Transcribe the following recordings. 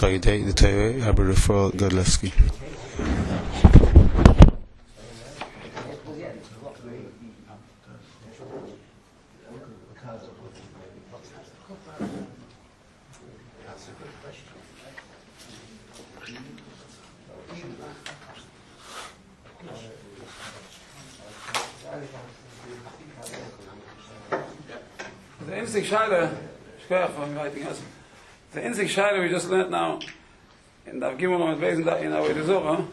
Stoidei, the Torah, Rabbi Raphael Godlewski. The instinct Shaila, the instinct Shaila we just learned now in the Gimel on Beis that in our Zohar.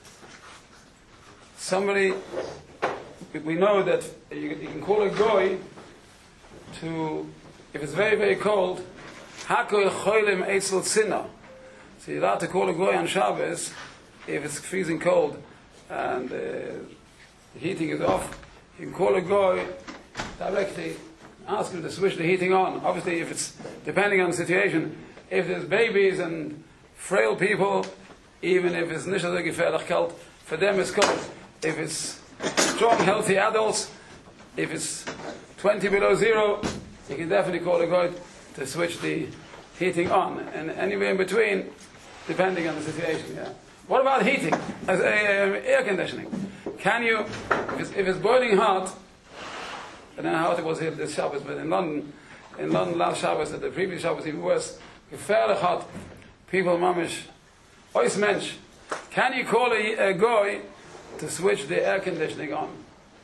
Somebody, we know that you can call a goy to, if it's very very cold, Hakol Cholim Eitzel Tzina. So you're allowed to call a goy on Shabbos if it's freezing cold and the heating is off. You can call a goy directly. Ask him to switch the heating on. Obviously, if it's depending on the situation, if there's babies and frail people, even if it's nicht so gefährlich kalt, for them it's cold. If it's strong, healthy adults, if it's 20 below zero, you can definitely call a guy to switch the heating on. And anywhere in between, depending on the situation. Yeah. What about heating? Air conditioning. Can you, if it's boiling hot? I don't know how it was here this Shabbos, but in London last Shabbos, and the previous Shabbos even worse, fairly hot. People mamish, ois mensch. Can you call a goy to switch the air conditioning on?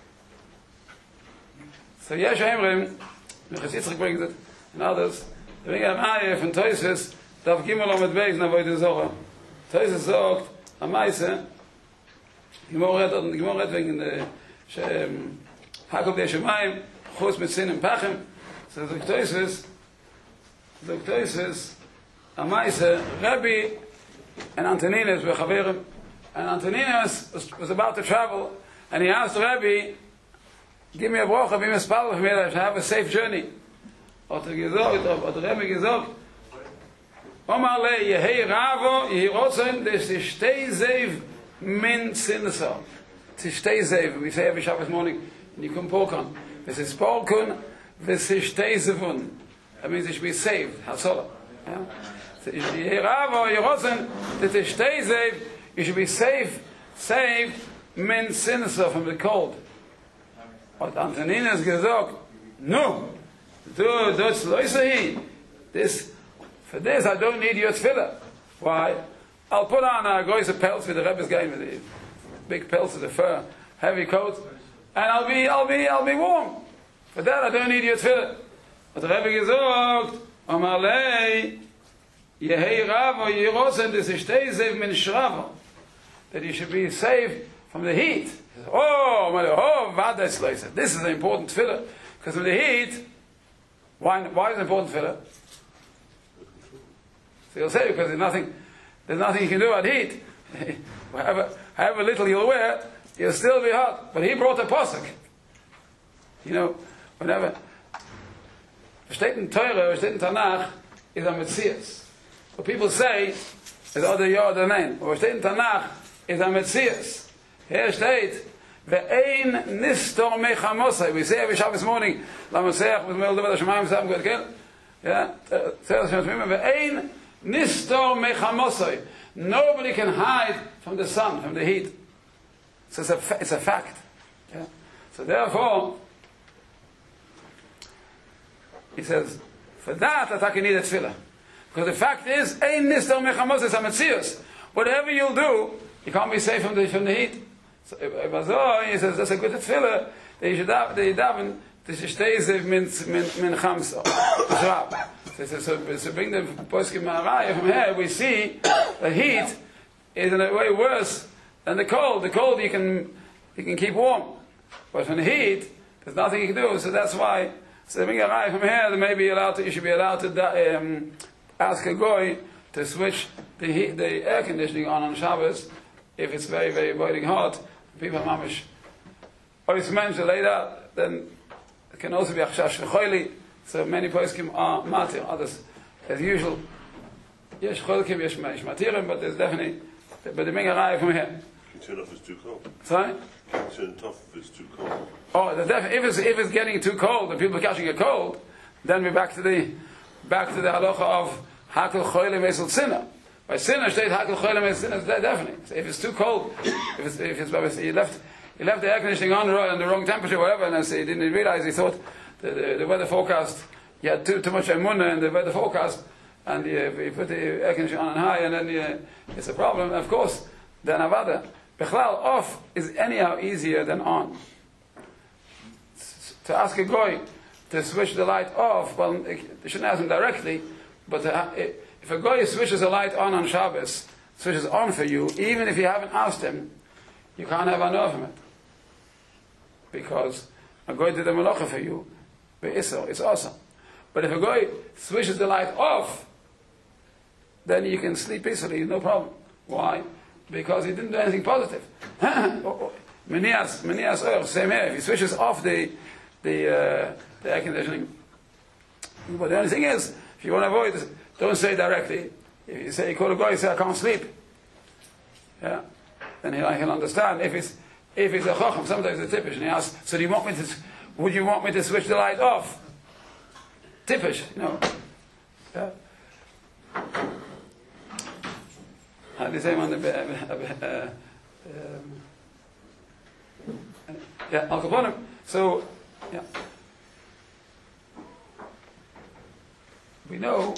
So Yesh Emrim, Mechas Yitzchak brings it, and others, they bring an ayah from Toyses, Daf Gimel Omed Beis na Void Zohar. Toyses sagt, am Meise, Gimel red wegen the Hakol de Shemaim, Chus mit Sin and Pachem. So the Toyses, Amaisa, Rabbi and Antoninus were Chaverim, and Antoninus was about to travel, and he asked Rabbi, give me a bracha, give me a spell for me to have a safe journey. Or the Rabbi gesagt, Omar le Yehi Ravo, Yehi Rotzen, des Tishtei Zev min Sinnesah. Tishtei Zev, we say every Shabbos morning, and you can poke on. This is Polkun, this is Shteizevun. That means it should be saved. Hasola. Yeah? So you should be saved min sinasa from the cold. But Antoninus gesagt, no, that's loisahi. This, for this I don't need your tefillah. Why? I'll put on a goy's pelts with the Rebbe's game with the big pelts with the fur, heavy coat. And I'll be warm. For that I don't need your tefillah. But the Rebbe gesagt, Amar lei, Yehi Ravo Yerosen, this is Shtezev min Shravo. That you should be saved from the heat. This is an important tefillah. Because of the heat, why is it important tefillah? So you'll say, because there's nothing you can do about heat. however little you'll wear, you'll still be hot. But he brought a pasuk. You know, whenever steht in Torah, steht in Tanakh, is a Metzias. What people say is other your other name. What steht in Tanakh is a Metzias. Here steht, ve'ein nistor mechamosai. We say every Shabbos morning, Lamasech, with Mel David Hashemayim, Sam Gud Kel. Yeah, ve'ein nistor mechamosai. Nobody can hide from the sun, from the heat. So it's a fact. Yeah? So therefore, he says, for that I need a tefillah. Because the fact is, ein nistor mechamosai ametzius. Whatever you'll do, you can't be safe from the heat. So he says, that's a good tefillah. That you should daven to shteizev min chamsa. So bring the poskim ma'araya from here. We see the heat is in a way worse than the cold. The cold you can keep warm, but from the heat there's nothing you can do. So that's why. So bring a raya from here. You should be allowed to ask a goy to switch the air conditioning on Shabbos if it's very very boiling hot. People mamish. Or it's mentioned later, then it can also be achshash v'choili. So many poskim are matir, others as usual. Yesh cholkim, yesh matirim, but there's definitely. But they bring a raya from here. You turn off if it's too cold. Sorry? You turn it off if it's too cold. Oh, if it's getting too cold and people are catching a cold, then we're back to the halacha of hakol cholim esel tzina. By sinner state hakel choylem is sinner definitely. So if it's too cold, if it's you left the air conditioning on the wrong temperature, whatever, and he didn't realize, he thought the weather forecast, you had too much emunah in the weather forecast, and you put the air conditioning on high, and then it's a problem. Of course, then avada. Bechlal off is anyhow easier than on. To ask a goy to switch the light off, well, you shouldn't ask him directly, but if a goy switches the light on Shabbos, switches on for you, even if you haven't asked him, you can't have enough from it. Because a goy did the malacha for you, it's awesome. But if a goy switches the light off, then you can sleep peacefully, no problem. Why? Because he didn't do anything positive. Menias oil, same here. If he switches off the air conditioning. But the only thing is, if you want to avoid this, don't say directly. If you say, you call a guy, you say, I can't sleep. Yeah. Then he'll understand. If it's a chacham, sometimes it's typish, and he asks, so would you want me to switch the light off? Typish, no. Yeah. The same on the yeah, Al Kaponim. So, yeah. We know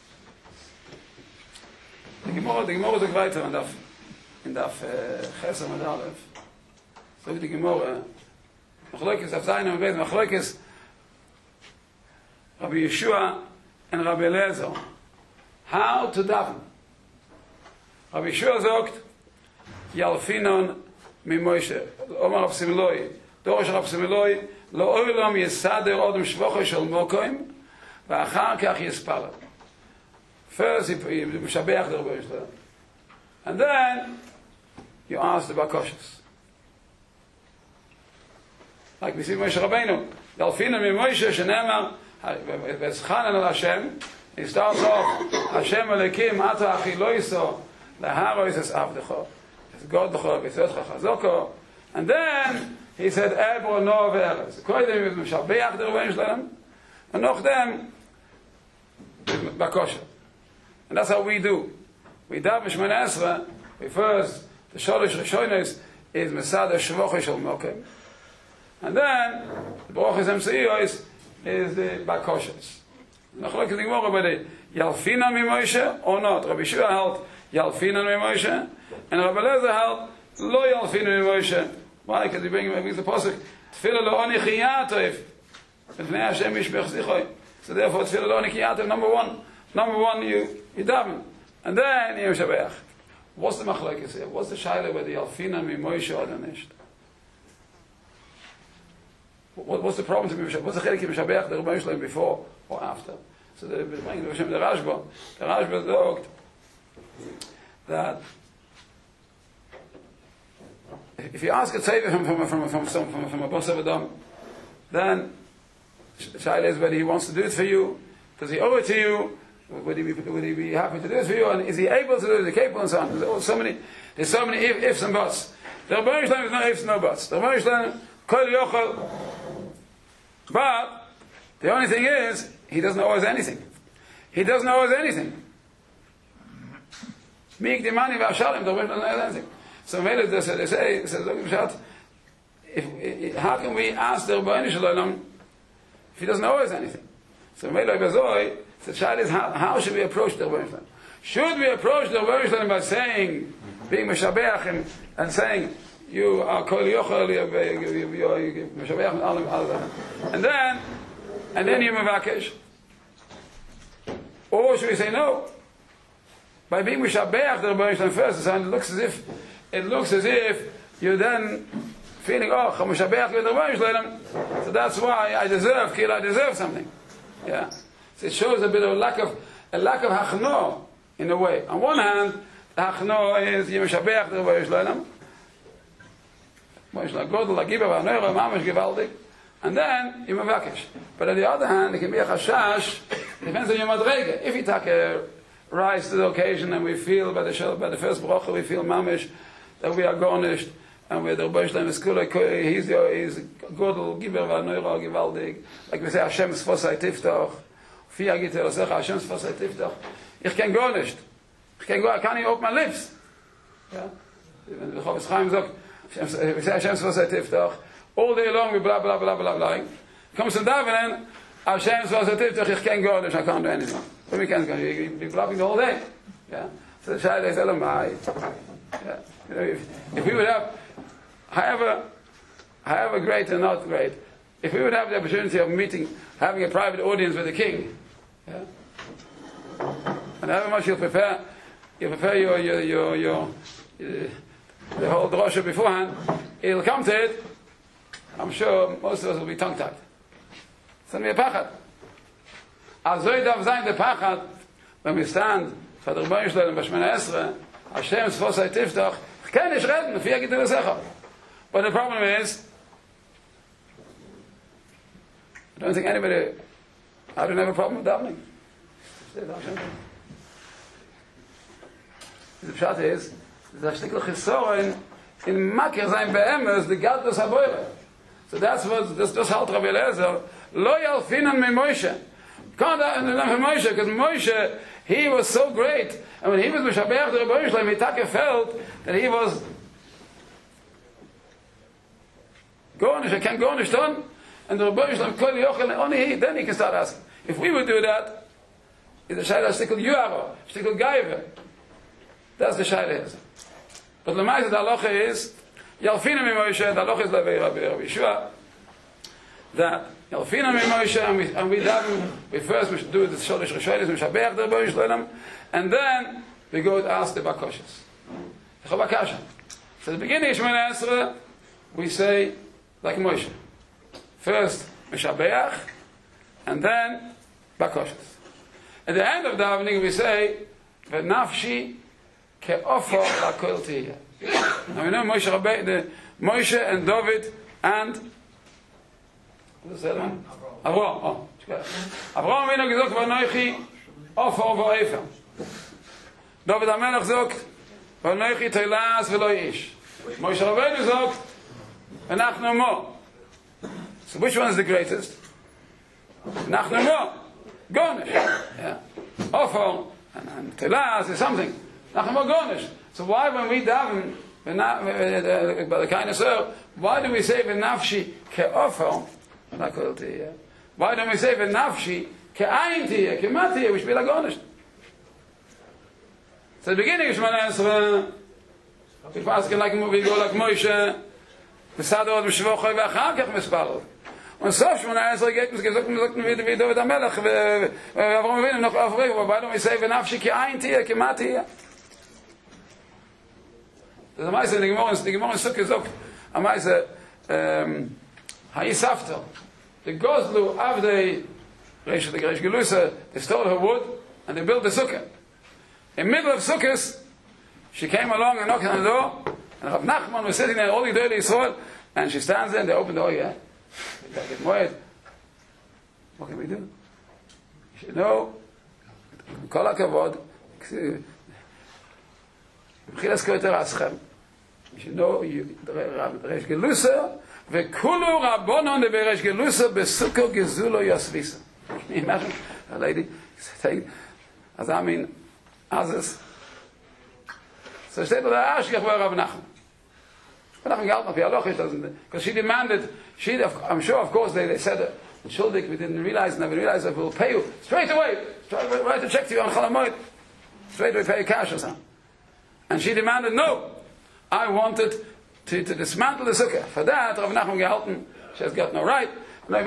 the Gemara is a weiter in Daf Chesed Amud Aleph. So the Gemara, Machlokes Daf Zayin Amud Beis, Machlokes Rabbi Yeshua and Rabbi Eliezer, how to daven. Rabbi Yeshua sagt, Yalfinon mi Moshe, Omar Rav Similoi, Dorosh Rav Similoi, Lo Olam Yesader Odom Shvocho Shel Mokoim, ואחר כך יספלל. First, you משבח the Rebbe Yisrael. And then, you ask the Bakoshes. Like we see Moshe Rabbeinu, Yalfinon mi Moshe, שנאמר, וזכנן על השם, he starts off, השם אלוקים, אתה אחי לא יסו, להרויס es avdecho, es goddecho, v'tzotcho chazoko. And then, he said, Ebro no ve'eres. Koidem, he משבח the Rebbe Yisrael, and noch dem, Bakosha. And that's how we do. We daven Shemona Esra, we first, the Sholosh Rishonos is Mesada Shvocha Shel Mokem. And then, the Brochas Emseiyos is the Bakoshas. Nachlok is the Gemara by the Yalfina mi Moshe or not. Rabbi Yeshua held Yalfina mi Moshe, and Rabbi Eliezer held Lo Yalfina mi Moshe. Why? Because he brings the Pasuk, Tfilah lo oni chiyatov, V'nei Hashem yishbech zichoi. So therefore, Tfilah lo oni chiyatov, number one, you daven. And then you Shabbat. What's the machlokes here? What's the shaila whether Yalfina mi Moshe or nicht? What's the problem to me? What's the chelik in Shabbat, the Rebbe Yisrael before or after? So the Rashba talked that if you ask a tzeiva from a boss of Adam, then the shaila is whether he wants to do it for you, does he owe it to you? Would he be happy to do it for you? And is he able to do it? Is he capable and so on? There's so many ifs and buts. The Rebbe Yisrael is no ifs, no buts. The Rebbe Yisrael, kol yochel. But the only thing is, he doesn't owe us anything. He doesn't owe us anything. Meek the money v'ashalim, the Rebbe doesn't owe us anything. So they say, how can we ask the Rebbe Yisrael if he doesn't owe us anything? So Mele Bezoi, the child is how should we approach the Rebbe Yisrael? Should we approach the Rebbe Yisrael by saying, being Meshabeach and saying, you are Kol Yochel, you're Meshabeach, and then you Mevakesh? Or should we say no? By being Meshabeach the Rebbe Yisrael first, it looks as if you're then feeling, oh, I'm Meshabeach the Rebbe Yisrael, so that's why I deserve something. Yeah. So it shows a bit of a lack of hachno in a way. On one hand, the hachno is Yemeshabeach the Rebbe Yisrael, and then you mevakesh. But on the other hand, it can be a chashash. Depends on your madrega. If you rise to the occasion and we feel by the first bracha we feel mamish that we are garnished and we're the Rebbe Yisrael is kula. He's godel giber v'anoira givaldig. Like we say, Hashem's fosai tiftach. Fia gite osecha Hashem's fosai tiftach. Ich can garnished. I can't even open my lips. Yeah? The Chofetz Chaim Zok, Hashem Svosei Tiftach, all day long we blah, blah, blah, blah, blah. Comes to davening, Hashem Svosei Tiftach, ich can't go, I can't do anything. But we can't go, you'll be blabbing the whole day. Yeah? So the Shaila is Elamai. Yeah? You know, if we would have, however great or not great, if we would have the opportunity of having a private audience with the king, yeah? And however much you prepare your the whole drosha beforehand, it'll come to it, I'm sure most of us will be tongue-tied. It's going to be a pachad. Azoi darf sein der pachad, when we stand for the Rebbeinu Shalom B'Shemona Esrei, Hashem Svosei Tiftach, ich kann nicht reden, wie geht das sicher? But the problem is, I don't think I don't have a problem with davening. The pshat is, there's a shtickl chisorin in makir sein be'emes, the gadlus haboyle. So that's what, this halt Rabbi Eliezer, lo yalfinan me Moshe. Can't from Moshe, because Moshe, he was so great, and when he was Mishabeach the Rebbeinu Shalom, he felt that he was Gornish, I can't Gornish done, and the Rebbeinu Shalom, only he, then he can start asking. If we would do that, it's a shayla shtickl yuaro, shtickl gaiva. That's the shayla. But the Lamaisa, the halacha is, Yalfina mi Moshe, the halacha is Rabbi Yeshua, that Yalfina mi Moshe, and we first we should do the Sholish Rishonis, Mishabeach the Rebbeinu Shalom, and then we go to ask the Bakoshes. The Chabakasha. So at the beginning of Shemona Esrei, we say, like Moshe. First, Mishabeach, and then Bakoshes. At the end of davening, we say, "V'nafshi ke'ofor lakol tiyeh." Now we know Moshe and David and what's the other one? Avraham. Avraham Avinu gesagt, "V'noichi ofor v'ofer." David HaMelech sagt, "V'noichi teilas v'lo ish." Moshe Rabbeinu sagt, "V'nachnu mo." So which one is the greatest? V'nachnu mo. Gornish. Yeah. Ofer and Telas is something. Nachmo Gornish. So why when we daven by the kindness of, why do we say v'nafshi ke'ofer? Why don't we say v'nafshi ke'ayin tiyeh, ke'mat tiyeh, which be like Gornish? So the beginning of Shemona Esrei, we're asking like we go like Moshe, v'sadot v'shvochoi v'achar kach mispalot. Und so Shemona Esrei geht uns gesagt wie David HaMelech Avraham Avinu noch aufregen, why don't we say v'nafshi ke'ayin tiyeh, ke'mat tiyeh? The Maisa, the Gemara in Sukkah is up. A Maisa, Ha'isafta, the Gozlu Avdei Reish Gelusa, they stole her wood and they built the Sukkah. In the middle of Sukkahs, she came along and knocked on the door, and Rav Nachman was sitting there, all the Gedolei Yisrael, and she stands there and they open the door, yeah. They gotta get moed. What can we do? She said, no, Kol HaKavod, Mchilas Koyter Aschem. You know, Reish Gelusa, V'kulu Rabbonon de Reish Gelusa Besukkah Gezulo Yasvisa. Can you imagine a lady saying, as I mean, Azes. So she said to the Ashkech were Rav Nachman. Rav Nachman Galtman, Pialoch, doesn't, because she demanded, I'm sure, of course, they said, Schuldig, we didn't realize, never realized that we'll pay you straight away. Write a check to you on Chalamoid. Straight away pay you cash or something. And she demanded, no, I wanted to dismantle the sukkah. For that, Rav Nachman gehalten, she has got no right. What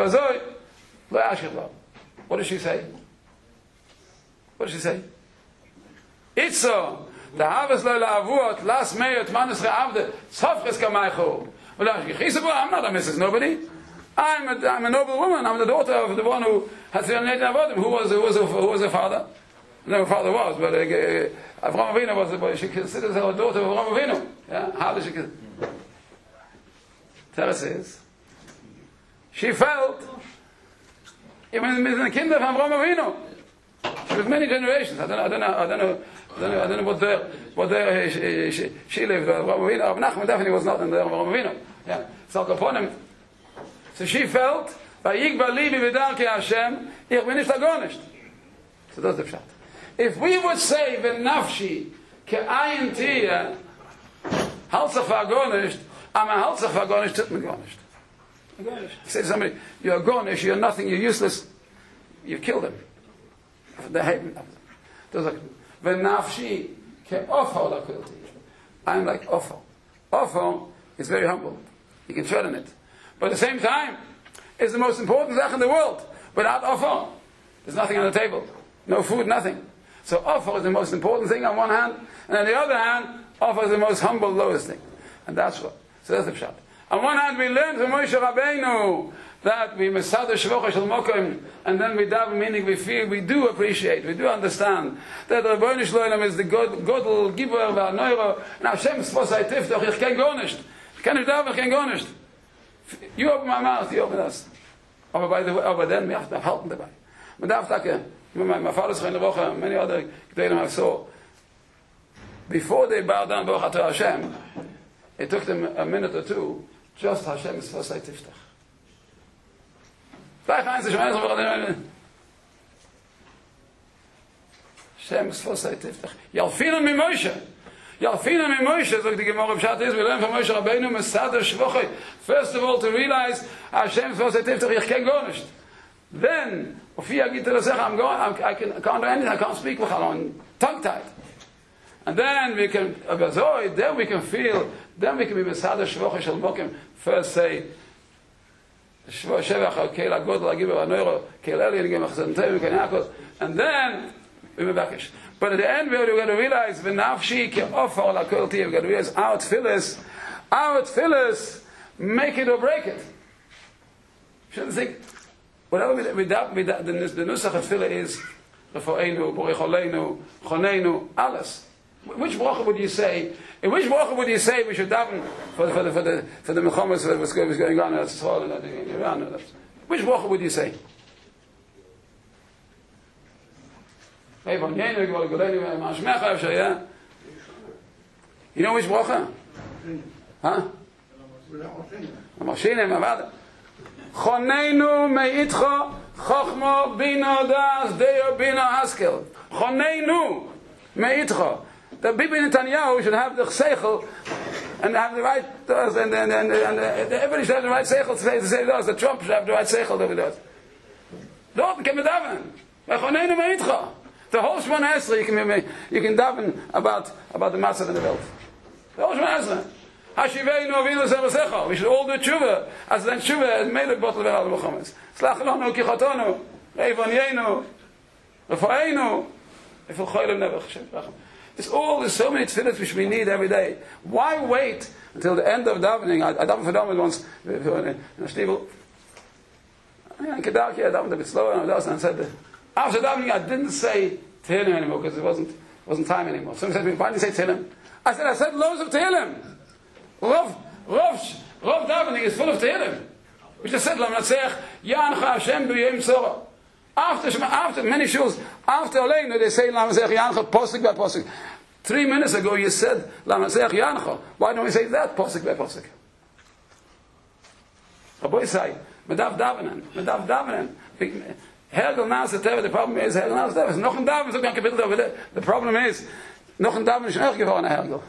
does she say? What does she say? Itzo, the harvest lo la'avuot, last meyot manus re'avde, tzofches kamaycho. I'm not a Mrs. Nobody. I'm a noble woman. I'm the daughter of the one who had 380 avodim. Who was her father? No, her father was, but Avraham Avinu was. She considers her a daughter of Avraham Avinu. Yeah, how does she? Teres is, she felt even with the kinder of Avraham Avinu. She was many generations. I don't know what there she lived. Avraham Avinu. Rav Nachman definitely was not in the Avraham Avinu. Yeah, so upon him. So she felt, "Vayigba libi v'darkei Hashem, ich bin nicht agonisht." So that's the pshat. If we would say v'nafshi ke'ayin tiyah halzach v'agonisht, I'm a halzach v'agonisht, tut me gonisht. You say to somebody, you're a gonish, you're nothing, you're useless, you've killed him. The hate. V'nafshi ke'ofo l'kulti. I'm like ofo. Ofo is very humble. You can tread on it. But at the same time, it's the most important thing in the world. Without ofo, there's nothing on the table. No food, nothing. So ofo is the most important thing on one hand, and on the other hand, ofo is the most humble, lowest thing. And that's what. So that's the pshat. On one hand, we learn from Moshe Rabbeinu that we mesader shvocha shel mokim, and then we daven, meaning we feel, we do appreciate, we do understand that the Rebbeinu Shloim is the Godel Giver v'Anoiro, and Hashem Sfosai Tiftach, ich can go nicht. Ich kann nicht daven, ich can go nicht. You open my mouth, you open us. Aber then we have to help dabei. Man darf sagen, my father's friend in the Woche, many other Gedolim I saw, before they bowed down Baruch Atah Hashem, it took them a minute or two, just Hashem is Sfosai Tiftach. Hashem is Sfosai Tiftach. Yalfinen mi Moshe. Yalfinen mi Moshe, so the Gemara Pshat is, we learn from Moshe Rabbeinu, Mesader Shvochai. First of all, to realize Hashem is Sfosai Tiftach, ich can go nicht. Then, I can't do anything, I can't speak, I'm tongue-tied. And then we can, then we can feel, then we can be Mesader Shvochai Shel Mokim. First say, and then we be back. But at the end, we're going to realize we're going to realize our tefillas make it or break it. You shouldn't think whatever the nusach of tefillah is Refo'enu, Borech Oleinu, Choneinu, alles. Which bracha would you say? In which bracha would you say we should daven for the mechomas that was going on in Iran? Which bracha would you say? You know which bracha? Huh? Choneinu meitcha chochmo bino das deo bino haskel. Choneinu meitcha. The Bibi Netanyahu should have the seichel and have the right, and everybody should have the right seichel to say this. The Trump should have the right seichel to do that. Dort can be daven. V'choneinu meitcha. The whole Shemona Esrei you can daven about the matzah in the world. The whole Shemona Esrei. Hashiveinu avinu zerasecha. We should all do tshuva. As then tshuva is made of bottle of al Muhammad. Slach lanu kichotonu. Reivonyenu. Refo'enu. Ifil choylem never Hashem. It's all, there's so many tefillahs which we need every day. Why wait until the end of davening? I davened for davening once in a shtivel. I davened a bit slower and said, after davening I didn't say Tehillim anymore because it wasn't time anymore. Someone said to me, why didn't you say Tehillim? I said loads of Tehillim. Rav davening is full of Tehillim. We just said, Lamnatzech, Yancha Hashem b'yem tzora. After many shuls, after Aleinu, they say Lamazech Yancha, posik by posik. 3 minutes ago you said Lamazech Yancha. Why don't we say that posik by posik? Rabbi say, Medav Davenan. Hergel Nas the problem is Hergel Nas Tev. Noch ein Daven, so kein Kapitel over there. The problem is, noch ein Daven ist schon geworden, Hergel.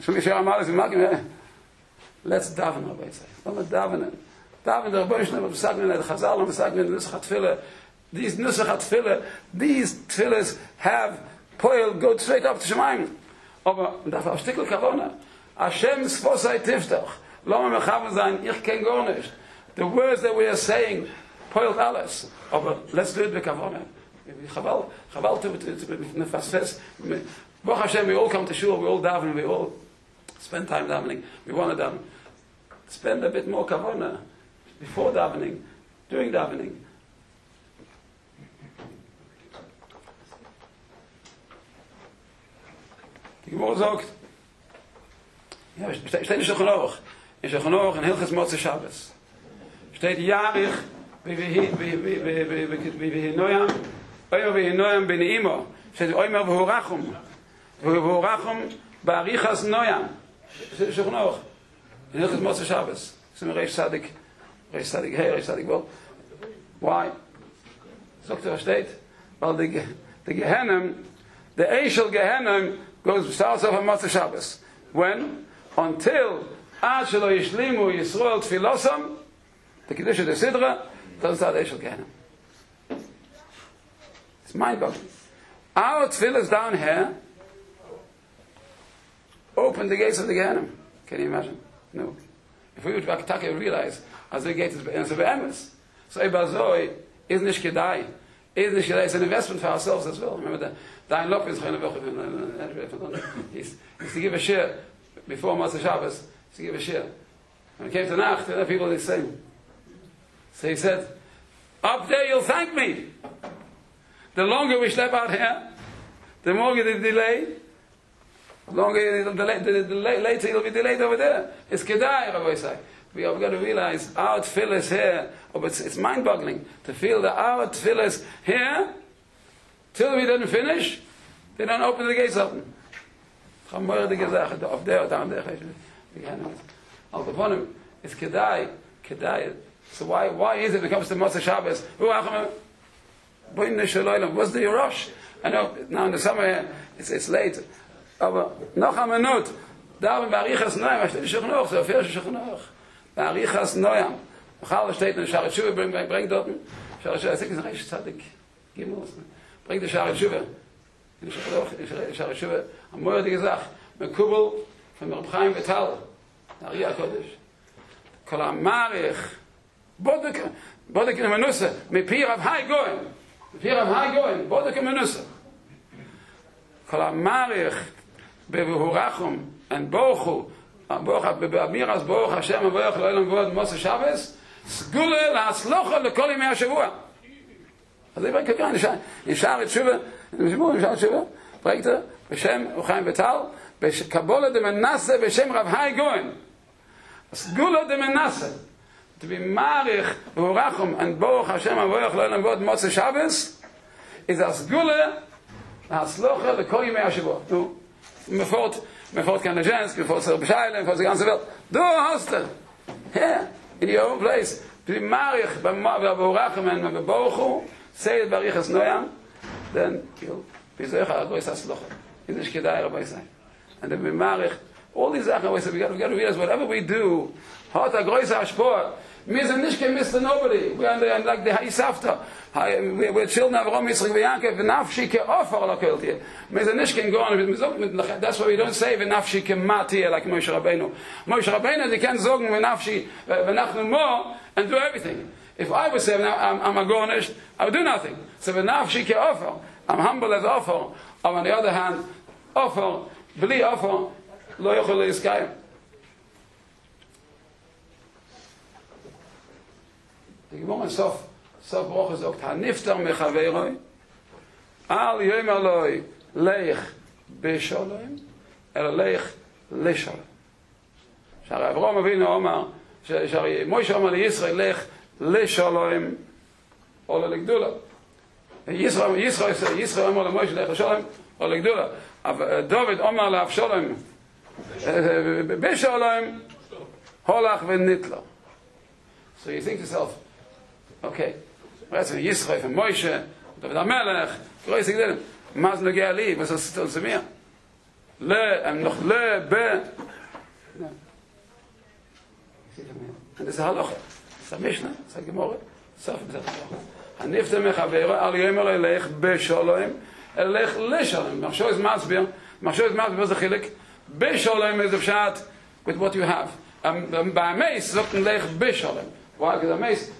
Let's daven, Rabbi say. Daven der Rabbi Shalom, the Chazal, the Nusach HaTfilah. These Nusach HaTfilah, these tefillahs have poil, go straight up to Shemayim. Aber, das auf Stickel Kavona. Hashem Sfosai Tiftach. Loma mechaven sein, ich ken gar nicht. The words that we are saying, poiled alles. Aber, let's do it with Kavona. Chaval to nefasfes. Baruch Hashem, we all come to shul, we all daven, we all spend time davening. We want to daven. Spend a bit more Kavona before davening, during davening. Die Gemara sagt, ja, steht in Shulchan Aruch. In Shulchan Aruch in Hilchos Motzei Shabbos. Steht Yarich v'hinoyam, oyer v'hinoyam b'neimo. Steht oyer v'horachum. V'horachum ba'arichas noyam. Shulchan Aruch. In Hilchos Motzei Shabbos. So Reish Tzadik Well. Why? Sagt steht, weil the Gehenim the Eishel Gehenim starts off on Motzei Shabbos. When? Until Ad Shelo Yishlimu Yisrael Tfilosam, the Kedusha de Sidra, doesn't start Eishel Gehenim. It's mind-boggling. Our tefillahs down here open the gates of the Gehenim. Can you imagine? No. If we would realize, as the gate is be'emes, so Ebazoi is nicht kedai. It's an investment for ourselves as well. Remember the Dain Lop is he's to give a share before Motzei Shabbos. To give a share. When it came to Nacht, the people did the same. So he said, "Up there, you'll thank me. The longer we schlep out here, the more the delay. The longer the later it'll be delayed over there. It's kedai, Rabbi say. We have got to realize our tefillahs here, it's mind-boggling to feel that our tefillahs here, till we didn't finish, they don't open the gates open. Up there, down there. Al Kaponim, it's kedai. So why is it when it comes to Motzei Shabbos? What's the rush? I know now in the summer it's late. But noch a minute. Da beim Barichas Noam, steht schon noch, so viel schon noch. Barichas Noam. Chal steht in Sharet Shuva, bringt dort. Sharet Shuva, ich denke, es ist richtig Gimos. Bringt die Sharet Shuva. In Sharet Shuva, am Morgen gesagt, mit Kubel von Reb Chaim Vital, Ariya Kodesh. Kol Amarich, Bodek in Menusa, mit Pi Rav Hai Goen. Pi Rav Hai Goen, Bodek in Menusa. Kol Amarich, Bevurachum and Bochu, Bamiras Boch Hashem and Boch Loilam Vod Motzei Shabbos, Sgule LaHatzlocha LeKol Yimei HaShavua. Also ich bringe gar nicht in Sharet Shuva, in Sharet Shuva, bringt B'Shem Chaim Vital, Kabbalah de Menasse B'Shem Rav Hai Goen. Sgule de Menasse. To be Marich, Bevurachum and Boch Hashem and Boch Loilam Vod Motzei Shabbos is a Sgule LaHatzlocha LeKol Yimei HaShavua. No. Me fort keine Gens, me fort Bescheiden, for the ganze Welt. Du hast it. Here, in your own place. To be marich, b'vorachem and b'bochu, say it barichas noyam, then you'll be zecha agois haslocha. In the shkedai Rabbi say. And then be marich, all these Sachen, we got to realize whatever we do, hat agois hashpor, mir sind nicht Mr. Nobody. We are like the Haisafta. We're children of Avram, Yitzchak, Yaakov, v'nafshi ke'ofer l'kel tiyeh. Mir sind nicht go on. That's why we don't say v'nafshi ke'matiyeh like Moshe Rabbeinu. Moshe Rabbeinu, they can't sagen v'nafshi v'nachnu mo and do everything. If I would say I'm a gornish, I would do nothing. So v'nafshi ke'ofer. I'm humble as ofer. On the other hand, ofer, b'li ofer, lo yochel le'yiskayim. The Gemara Sof Brocha sagt, Haniftar mechaveroi, al yomer loi leich besholem, leich lesholem. שהרי אברהם אבינו אומר, שהרי מוישה אומר לישראל, לך לשולם, או לגדולה. ישראל אומר למוישה, לך לשולם, או לגדולה. אבל דוד אומר לאבשולם, בשולם, הולך ונתלה. So you think to yourself, okay, Yisrael and Moshe, David HaMelech, größe Gdelen, was nogea li, was ist das zu mir? Noch le, be. And this is halacha. It's a Mishnah, it's a Gemara, Sof b'zeh halacha. Hanifta mechavero, al yomer elech besholem, elech lesholem. Machshow is matzbir, what's the chilek? Besholem is the pshat with what you have. By Meis, zochten lech besholem. Why? Because a mace,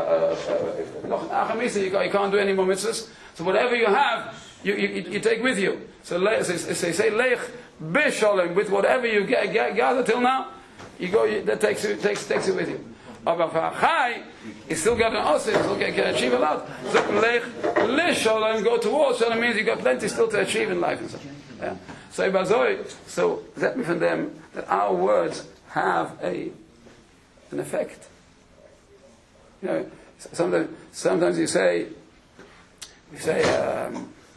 you can't do any more mitzvahs. So whatever you have, you take with you. So say leich bisholem with whatever you gather till now. You go. That takes you with you. But for Chai, you still got an osir, you still can achieve a lot. So leich lisholem, go towards sholem means you got plenty still to achieve in life and so. Yeah. So let me from them that our words have an effect. You know, sometimes you say, there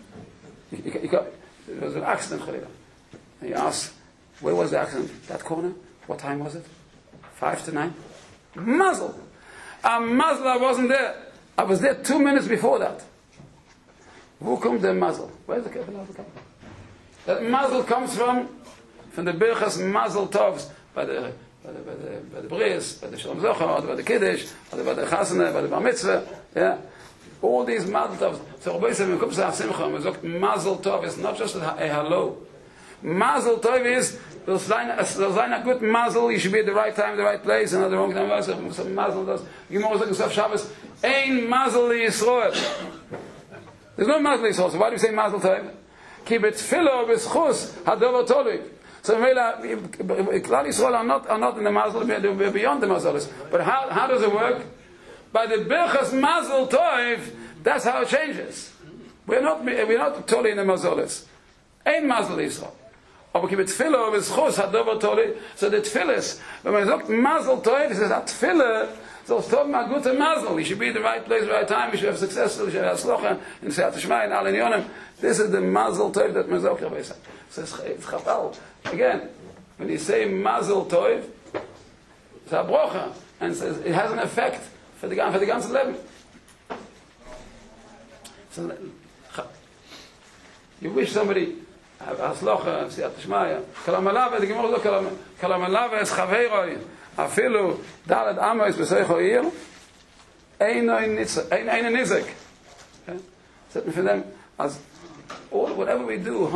was an accident, and you ask, where was the accident? That corner? What time was it? 5 to 9? Muzzle! A muzzle, I wasn't there. I was there 2 minutes before that. Who comes the mazel? Where's the mazel come from? That mazel comes from the birchas mazel tovs by the bris, by the shalom zochar, by the kiddush, by the chasana, by the bar mitzvah. Yeah, all these mazel tovs. So Rabbi said, when it comes to simcha, mazel tov is not just a hello. Mazel tov is there's a good mazel. You should be at the right time, the right place, and at the wrong time. So mazel does. Gemara says in Shabbos, ein mazel li Yisrael. There's no mazel li Yisrael. So why do you say mazel tov? Ki betfilo b'schus hadavar toli. So Klal Yisrael are not in the mazel. We're beyond the mazel. But how does it work? By the birchas mazel tov. That's how it changes. We're not totally in the mazolis. Ein mazel li Yisrael. So the tefillah, when we look mazel tov, it says that tefillah, so it's talking about good mazel. You should be in the right place, the right time. You should have success. You should have slocha in Seyat Shema and Al Yonim. This is the mazel tov that Mazok Rabbi said. So it's chapal. Again, when you say mazel tov, it's a brocha, and it says it has an effect for the ganze Leben. So you wish somebody. Haslocha, Siyat Shmaya, Kalamalava, the Gemara look Kalamalava es Chaveiroi, Afilu, Dalet Amos, Besoicho Ir, Ein Nizek. So for them, as whatever we do,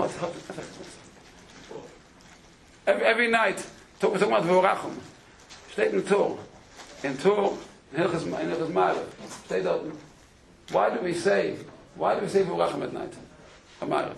every night, we're talking about Vorachum, steht in Tor, in Hilchas Ma'alev, steht dort, why do we say Vorachum at night? Amaret.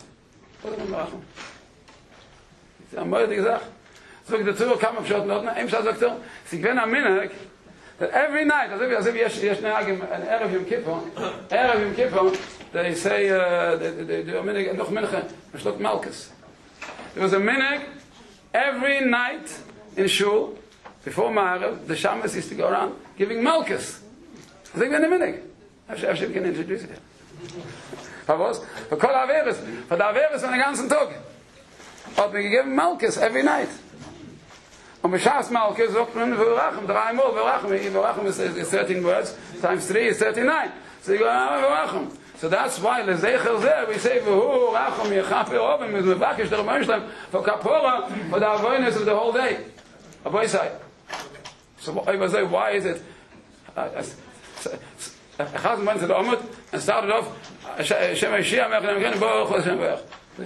Sie haben heute gesagt, so die Torah kam auf Schott Notna, im Schott sagt er, sie gewinnen am Minhag, that every night, as if yesh nehag an Erev Yom Kippur, they say, they do a Minhag, noch Mincha, Meshloch Malkus. There was a Minhag, every night in Shul, before Ma'arev, the Shamas used to go around giving Malkus. So they gewinnen a Minhag. Hashem can introduce it here. For was? For Kol Averis. For the Averis on the ganzen Tag. But we give Malkus every night. And B'Shas Malkus, Vorachim, Vorachim is 13 words, times 3 is 39. So you go, Vorachim. So that's why, Lezecher there, we say, Vorachim, Yechaper Ovim, is Mevakish, the Rabbanu Shalom, for Kapora, for the avoidance of the whole day. Avoid side. So I was like, why is it? Chazan went to the Omut and started off Shem Yeshia Mechem Baruch Hashem Baruch.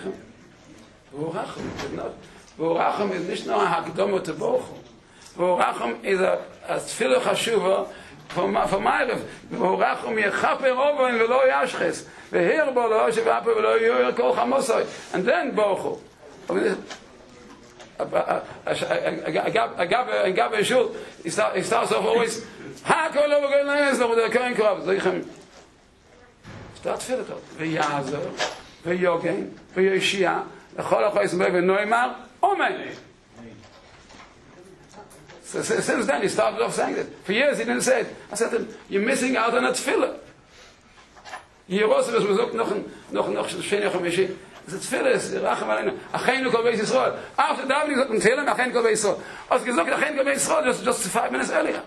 Vorachim is nicht nur a Hakdoma to Baruch. Vorachim is a tefillah chashuva for Ma'ariv. Vorachim yechaper oven v'lo yashches v'hir bo lo shevaper v'lo yoyer kol chamosoi. And then Baruch. Agabe Shul, he starts off always Hakol over going lands over the Kohen Krov. Start fill it up. V'yazer, v'yogen, v'yoshia, l'chol ha'chois v'noimar, Omen. So since then he started off saying that. For years he didn't say it. I said to him, you're missing out on a tefillah. Yerosavis was up noch Sheni Chamishi. He said, tefillah is Rachem Aleinu. Achenu kol beis Yisrael. After davening he said, Tehillim, Achenu kol beis Yisrael. Als gesagt, Achenu kol beis Yisrael, just 5 minutes earlier.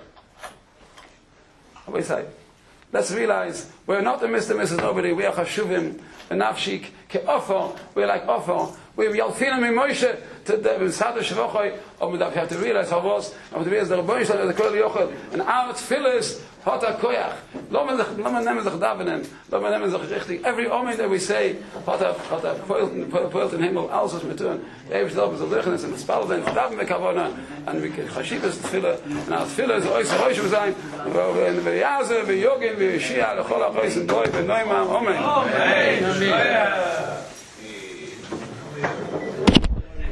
Let's realize we're not the Mr. Mrs. Nobody. We are Chashuvim, Nafshik, Ke'ofor. We're like Ofor. We're Yalfinim in Moshe to the Sadu Shvochoi. We have to realize how was. We have to realize the Rabbanu Shalom, the Kol Yochel. And our tefillah is Hot HaKoyach. Loma nemen sich davenen. Loma nemen sich richtig. Every omen that we say, Hot HaPoelt in Himmel, alles was wir tun. The Eivish Lobes of Lichnis and the Spalden, and Daven Bekavona, and we can Chashiv is tefillah. And our tefillah is Ois HaRosh V'zayin. And V'yazer, V'yogin, V'yishia, L'chol HaPois and Doi, V'noimam, Omen.